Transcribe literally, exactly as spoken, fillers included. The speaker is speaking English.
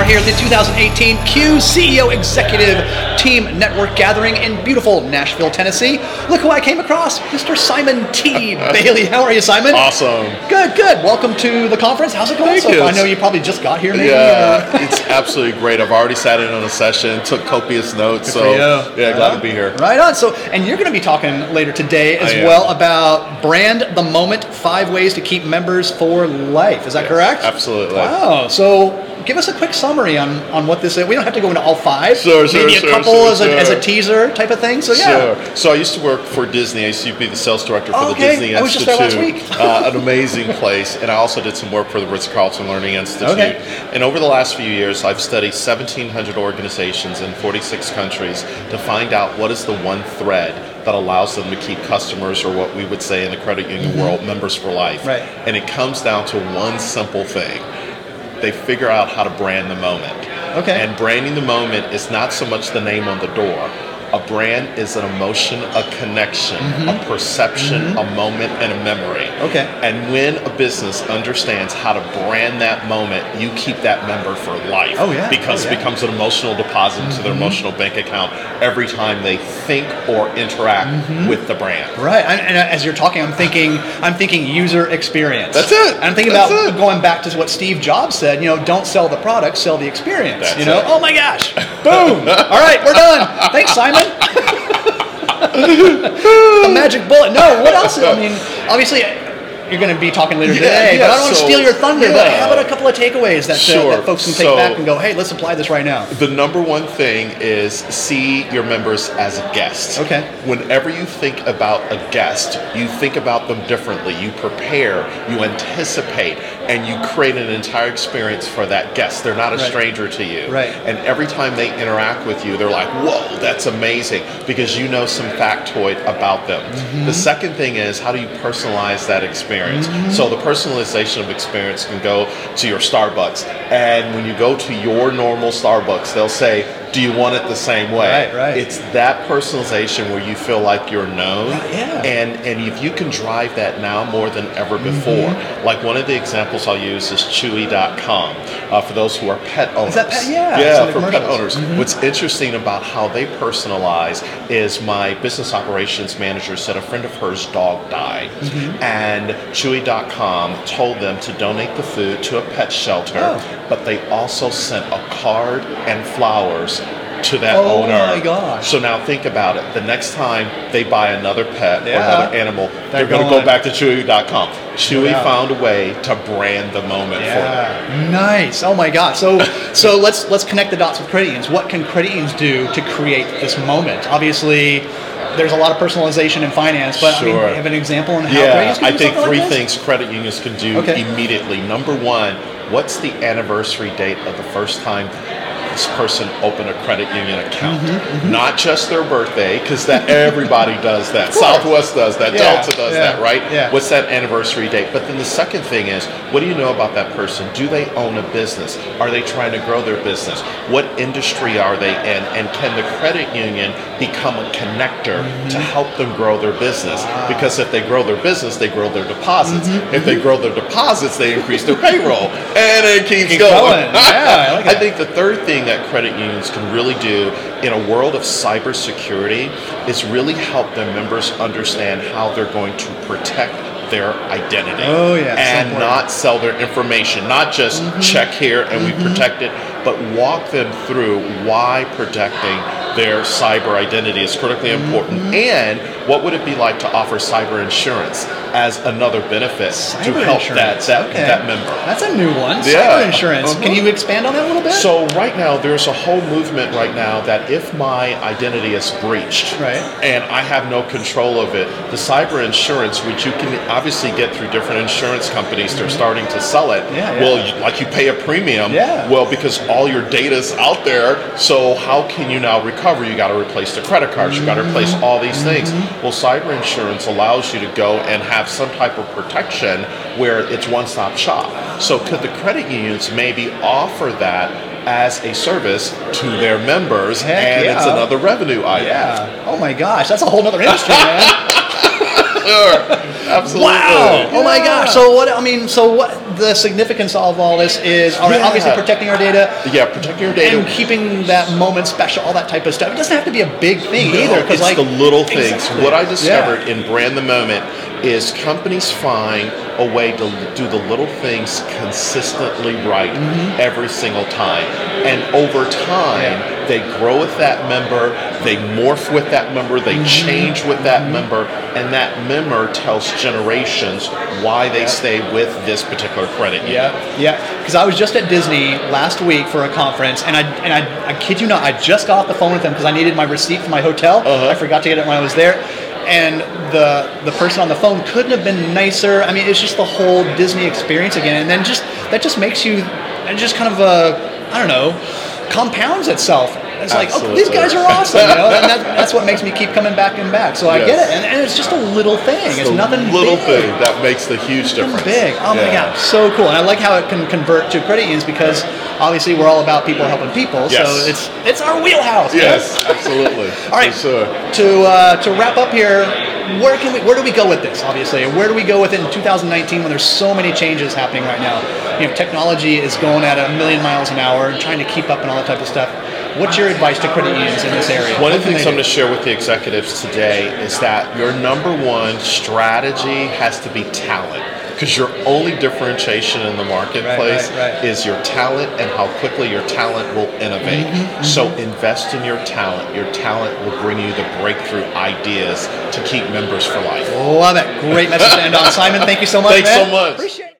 are here at the two thousand eighteen Q C E O Executive Team Network Gathering in beautiful Nashville, Tennessee. Look who I came across, Mister Simon T. Bailey. How are you, Simon? Awesome. Good, good. Welcome to the conference. How's it going Thank so you. far? I know you probably just got here, maybe. Yeah, uh, it's absolutely great. I've already sat in on a session, took copious notes, so yeah, yeah, glad to be here. Right on. So, and you're going to be talking later today as well about brand the moment, five ways to keep members for life. Is that Yes, correct? Absolutely. Wow. So give us a quick summary on, on what this is. We don't have to go into all five. Sure, sure, Maybe a sure, couple sure, as, a, sure. as a teaser type of thing. So yeah. Sure. So I used to work for Disney. I used to be the sales director for Oh, the okay. Disney I was just Institute. there last week. uh, an amazing place. And I also did some work for the Ritz-Carlton Learning Institute. Okay. And over the last few years, I've studied seventeen hundred organizations in forty-six countries to find out what is the one thread that allows them to keep customers, or what we would say in the credit union mm-hmm. world, members for life. Right. And it comes down to one simple thing. They figure out how to brand the moment. Okay. And branding the moment is not so much the name on the door. A brand is an emotion, a connection, mm-hmm. a perception, mm-hmm. a moment, and a memory. Okay. And when a business understands how to brand that moment, you keep that member for life. Oh, yeah. Because oh, yeah. it becomes an emotional deposit mm-hmm. to their emotional bank account every time they think or interact mm-hmm. with the brand. Right. And, and as you're talking, I'm thinking, I'm thinking user experience. That's it. I'm thinking That's about it. going back to what Steve Jobs said. You know, don't sell the product, sell the experience. That's you know. it. Oh my gosh. Boom. All right, we're done. Thanks, Simon. The magic bullet. No, what else? I mean, obviously, you're going to be talking later yeah, today, yeah, but I don't want to so, steal your thunder. Yeah. But how about a couple of takeaways that, sure. uh, that folks can take so, back and go, hey, let's apply this right now? The number one thing is see your members as a guest. Okay. Whenever you think about a guest, you think about them differently. You prepare, you anticipate, and you create an entire experience for that guest. They're not a right. stranger to you. Right. And every time they interact with you, they're like, whoa, that's amazing, because you know some factoid about them. Mm-hmm. The second thing is, how do you personalize that experience? Mm-hmm. So the personalization of experience can go to your Starbucks, and when you go to your normal Starbucks, they'll say, do you want it the same way? Right, right. It's that personalization where you feel like you're known. Yeah. And and if you can drive that now more than ever before, mm-hmm. like one of the examples I'll use is Chewy dot com, uh, for those who are pet owners. Is that pet? Yeah. Yeah, for pet owners. Mm-hmm. What's interesting about how they personalize is my business operations manager said a friend of hers' dog died, mm-hmm. and Chewy dot com told them to donate the food to a pet shelter, oh. but they also sent a card and flowers to that oh owner. Oh my gosh. So now think about it. The next time they buy another pet yeah. or another animal, they're, they're going to go back to Chewy dot com. Chewy yeah. found a way to brand the moment yeah. for them. Nice. Oh my gosh. So so let's let's connect the dots with credit unions. What can credit unions do to create this moment? Obviously, there's a lot of personalization in finance, but sure. I mean, have an example on how yeah, credit unions can I do think something three like things credit unions can do okay. immediately. Number one, what's the anniversary date of the first time this person opened a credit union account? Mm-hmm, mm-hmm. Not just their birthday, because that everybody does that. Southwest does that. Yeah, Delta does yeah, that, right? Yeah. What's that anniversary date? But then the second thing is, what do you know about that person? Do they own a business? Are they trying to grow their business? What industry are they in? And can the credit union become a connector mm-hmm. to help them grow their business? Wow. Because if they grow their business, they grow their deposits. Mm-hmm. If they grow their deposits, they increase their payroll. And it keeps Keep going. going. Yeah, I like I think the third thing that credit unions can really do in a world of cybersecurity is really help their members understand how they're going to protect their identity. Oh, yeah. And not sell their information. Not just mm-hmm. check here and mm-hmm. we protect it, but walk them through why protecting their cyber identity is critically important. Mm-hmm. And what would it be like to offer cyber insurance as another benefit cyber to help insurance. that, that, okay. that member? That's a new one. Yeah. Cyber insurance. Uh-huh. Can you expand on that a little bit? So right now, there's a whole movement right now that if my identity is breached right. and I have no control of it, the cyber insurance, which you can obviously get through different insurance companies, mm-hmm. they're starting to sell it. Yeah, yeah. Well, you, like you pay a premium. Yeah. Well, because all your data's out there, so how can you now recover? You got to replace the credit cards. You got to replace all these things. Mm-hmm. Well, cyber insurance allows you to go and have some type of protection where it's one-stop shop. So could the credit unions maybe offer that as a service to their members? Heck and yeah. it's another revenue item. Yeah. Oh my gosh, that's a whole other industry, man. Sure. Absolutely. Wow. Oh my gosh. So what? I mean, so what? the significance of all this is, all right, Yeah. obviously protecting our data. Yeah, protecting your data. And keeping that moment special, all that type of stuff. It doesn't have to be a big thing No, either. 'cause it's like, the little things. Exactly. What I discovered Yeah. in Brand the Moment is companies find a way to do the little things consistently right Mm-hmm. every single time. And over time, Yeah. they grow with that member, they morph with that member, they Mm-hmm. change with that member, and that member tells generations why they Yeah. stay with this particular credit union. Yeah, yeah. Because I was just at Disney last week for a conference, and I and I, I kid you not, I just got off the phone with them because I needed my receipt for my hotel. Uh-huh. I forgot to get it when I was there, and the the person on the phone couldn't have been nicer. I mean, it's just the whole Disney experience again, and then just that just makes you, and just kind of uh, I don't know, compounds itself. It's like, oh, Absolutely. these guys are awesome, you know, and that, that's what makes me keep coming back and back. So I Yes. get it, and, and it's just a little thing. It's, It's a nothing little big. thing that makes the huge Nothing difference. big. Oh my Yeah. god, so cool. And I like how it can convert to credit unions because obviously we're all about people helping people. Yes. So it's it's our wheelhouse. man. Yes, absolutely. All right. For sure. To uh, to wrap up here, where can we where do we go with this? Obviously, and where do we go with it in two thousand nineteen when there's so many changes happening right now? You know, technology is going at a million miles an hour and trying to keep up and all that type of stuff. What's your advice to credit unions in this area? One What of the can things they I'm do? going to share with the executives today is that your number one strategy has to be talent. Because your only differentiation in the marketplace Right, right, right. is your talent and how quickly your talent will innovate. Mm-hmm, So invest in your talent. Your talent will bring you the breakthrough ideas to keep members for life. Love it. Great message to end on. Simon, thank you so much. Thanks man. so much. Appreciate it.